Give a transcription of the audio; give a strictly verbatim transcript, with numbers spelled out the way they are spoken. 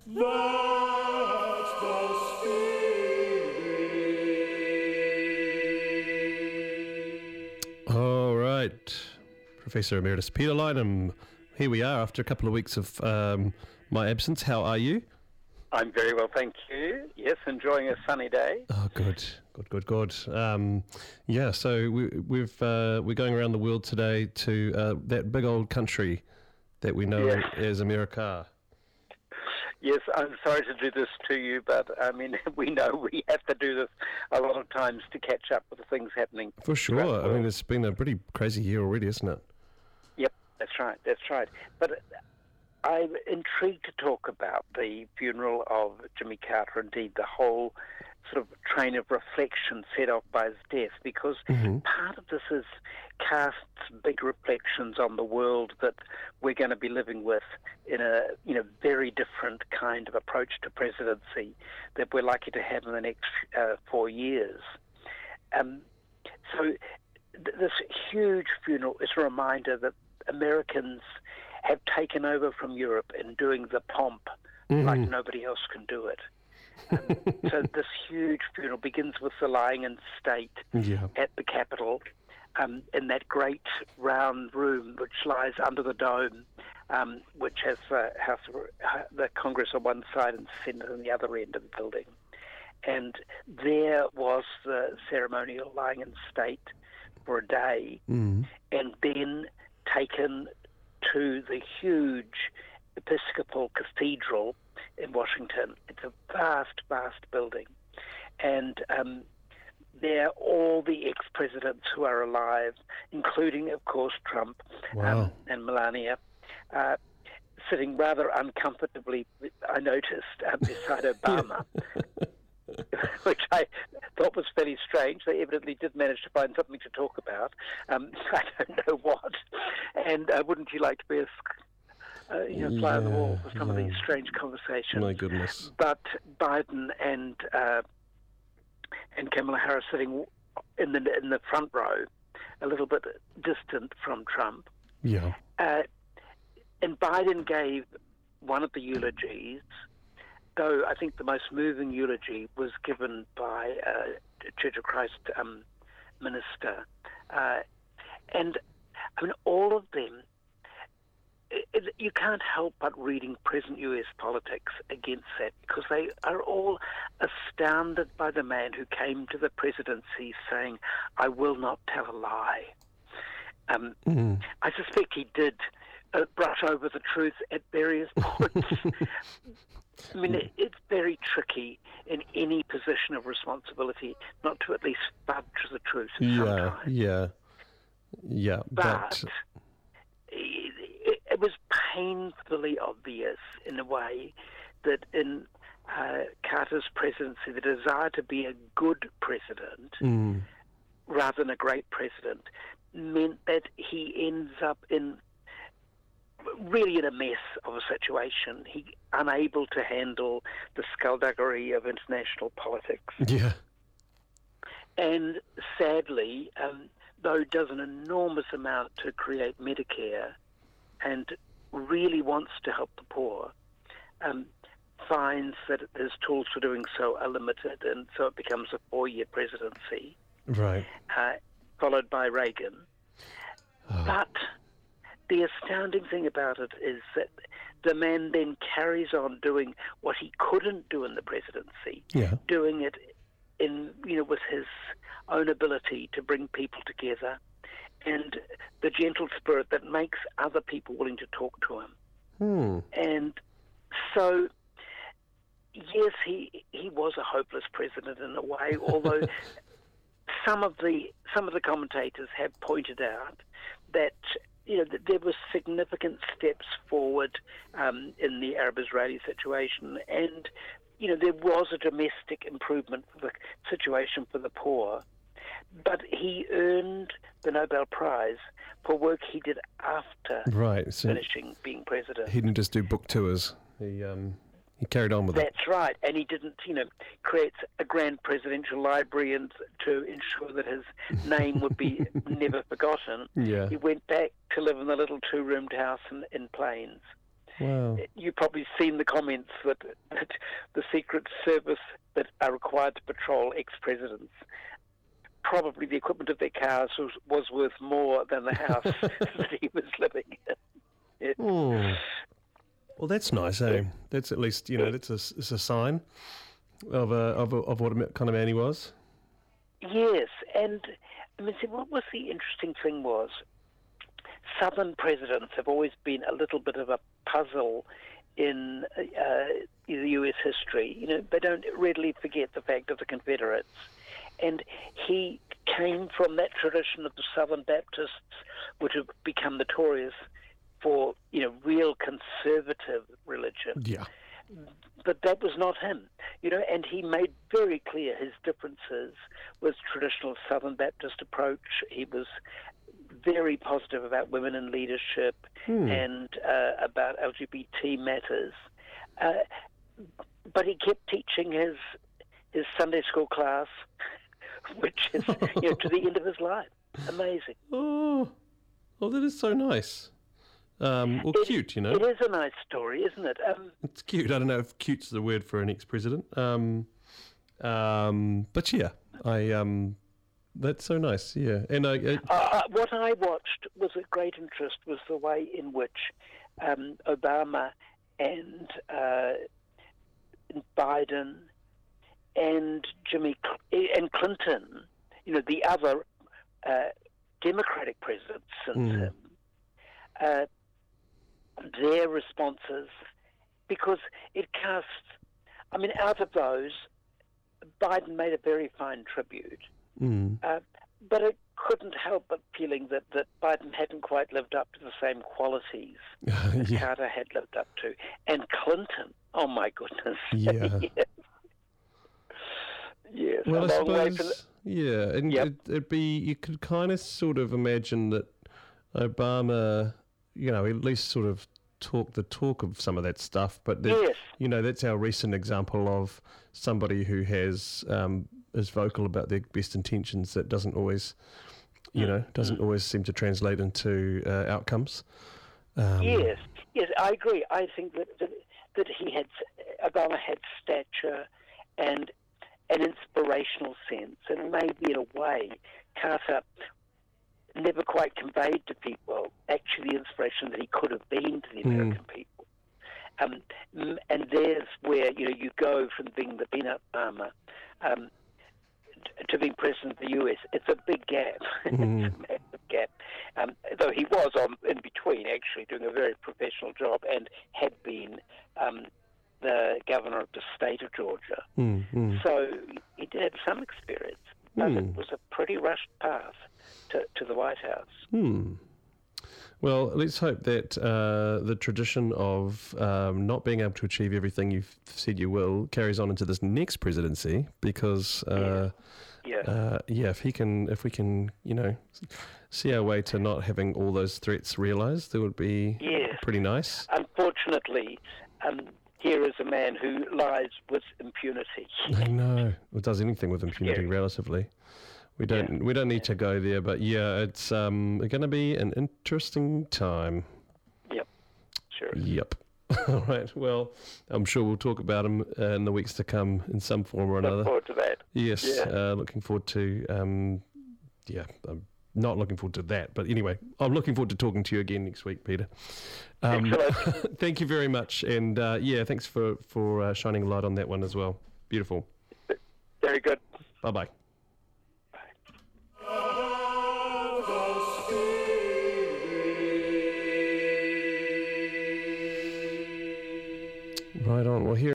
That's the spirit. All right, Professor Emeritus Peter Lynham, here we are after a couple of weeks of um, my absence. How are you? I'm very well, thank you. Yes, enjoying a sunny day. Oh, good, good, good, good. Um, yeah, so we, we've uh, we're going around the world today to uh, that big old country that we know Yes. as America. Yes, I'm sorry to do this to you, but I mean, we know we have to do this a lot of times to catch up with the things happening. For sure. throughout the I mean, world. it's been a pretty crazy year already, isn't it? Yep, that's right, that's right. But I'm intrigued to talk about the funeral of Jimmy Carter, indeed the whole sort of train of reflection set off by his death, because Mm-hmm. part of this is casts big reflections on the world that we're going to be living with in a you know very different kind of approach to presidency that we're likely to have in the next uh, four years. Um, so th- this huge funeral is a reminder that Americans have taken over from Europe in doing the pomp like nobody else can do it. Um, so this huge funeral begins with the lying in state Yeah. at the Capitol, um, in that great round room which lies under the dome, um, which has the House of, uh, the Congress on one side and Senate on the other end of the building. And there was the ceremonial lying in state for a day, Mm. and then taken to the huge Episcopal Cathedral in Washington. It's a vast, vast building. And um, there are all the ex-presidents who are alive, including, of course, Trump Wow. um, and Melania, uh, sitting rather uncomfortably, I noticed, uh, beside Obama, which I thought was fairly strange. They evidently did manage to find something to talk about. Um, I don't know what. And uh, wouldn't you like to be a uh, you know, fly on the wall for some of Yeah, these yeah. strange conversations? My goodness. But Biden and uh, and Kamala Harris sitting in the in the front row, a little bit distant from Trump. Yeah. Uh, and Biden gave one of the eulogies, though I think the most moving eulogy was given by a Church of Christ um, minister. Uh, and I mean, all of them, it, it, you can't help but reading present U S politics against that, because they are all astounded by the man who came to the presidency saying, "I will not tell a lie." Um, Mm. I suspect he did uh, brush over the truth at various points. I mean, it, it's very tricky in any position of responsibility not to at least fudge the truth Yeah. sometimes. Yeah. Yeah. But it, it, it was painfully obvious in a way that in uh, Carter's presidency, the desire to be a good president Mm. rather than a great president meant that he ends up in really in a mess of a situation. He unable to handle the skullduggery of international politics. Yeah. And sadly, um, though does an enormous amount to create Medicare and really wants to help the poor, um, finds that his tools for doing so are limited, and so it becomes a four-year presidency, Right. uh, followed by Reagan. Oh. But the astounding thing about it is that the man then carries on doing what he couldn't do in the presidency, Yeah. doing it in you know with his own ability to bring people together and the gentle spirit that makes other people willing to talk to him. Hmm. And so, yes, he he was a hopeless president in a way, although some of the some of the commentators have pointed out that you know that there were significant steps forward um, in the Arab-Israeli situation, and you know there was a domestic improvement for the situation for the poor. But he earned the Nobel Prize for work he did after Right. So finishing being president. he didn't just do book tours. He um he carried on with it. That's right, and he didn't, you know, create a grand presidential library and to ensure that his name would be never forgotten. Yeah. He went back to live in the little two-roomed house in, in Plains. Wow. You've probably seen the comments that, that the Secret Service that are required to patrol ex-presidents, probably the equipment of their cars was, was worth more than the house that he was living in. Yeah. Hmm. Well, that's nice, eh? That's at least, you know, that's a, it's a sign of, a, of, a, of what kind of man he was. Yes, and I mean, see, what was the interesting thing was, Southern presidents have always been a little bit of a puzzle in uh, the U S history. You know, they don't readily forget the fact of the Confederates. And he came from that tradition of the Southern Baptists, which have become notorious for, you know, real conservative religion. Yeah. But that was not him, you know, and he made very clear his differences with traditional Southern Baptist approach. He was very positive about women in leadership hmm. and uh, about L G B T matters. Uh, but he kept teaching his his Sunday school class, which is, you know, to the end of his life. Amazing. Oh, oh, that is so nice. Um, well, it, cute, you know. It is a nice story, isn't it? Um, it's cute. I don't know if cute's the word for an ex-president. Um, um, but yeah, I um, that's so nice. Yeah, and I, I uh, what I watched was of great interest was the way in which um, Obama and uh, Biden and Jimmy Cl- and Clinton, you know, the other uh, Democratic presidents since mm. him. Uh, their responses, because it casts, I mean, out of those, Biden made a very fine tribute, mm. uh, but it couldn't help but feeling that, that Biden hadn't quite lived up to the same qualities that yeah. Carter had lived up to. And Clinton, oh my goodness. Yeah. yes. yes. Well, a I long way from suppose, the, yeah, and Yep. it, it'd be, you could kind of sort of imagine that Obama, you know, at least sort of talk the talk of some of that stuff. But, that, Yes. you know, that's our recent example of somebody who has um, is vocal about their best intentions that doesn't always, you know, doesn't always seem to translate into uh, outcomes. Um, Yes, yes, I agree. I think that, that that he had, Obama had stature and an inspirational sense, and maybe in a way, Carter never quite conveyed to people actually the inspiration that he could have been to the American mm. people. Um, and there's where, you know, you go from being the peanut farmer um, to being president of the U S. It's a big gap. Mm. It's a massive gap. Um, though he was on in between, actually, doing a very professional job and had been um, the governor of the state of Georgia. Mm, mm. So he did have some experience, but mm. it was a pretty rushed path to, to the White House. Hmm. Well, let's hope that uh, the tradition of um, not being able to achieve everything you've said you will carries on into this next presidency, because uh, yeah, yeah. Uh, yeah, if he can, if we can, you know, see our way to not having all those threats realised, that would be yes. pretty nice. Unfortunately, um, here is a man who lies with impunity. I know, or does anything with impunity, Yeah. relatively. We don't Yeah. we don't need to go there, but yeah, it's um going to be an interesting time. Yep, sure. Yep. All right. Well, I'm sure we'll talk about him uh, in the weeks to come in some form or another. Look forward to that. Yes. Yeah. Uh, looking forward to. Um, yeah, I'm not looking forward to that, but anyway, I'm looking forward to talking to you again next week, Peter. Um, Excellent. Thank you very much, and uh, yeah, thanks for for uh, shining a light on that one as well. Beautiful. Very good. Bye bye. Right on. Well, here.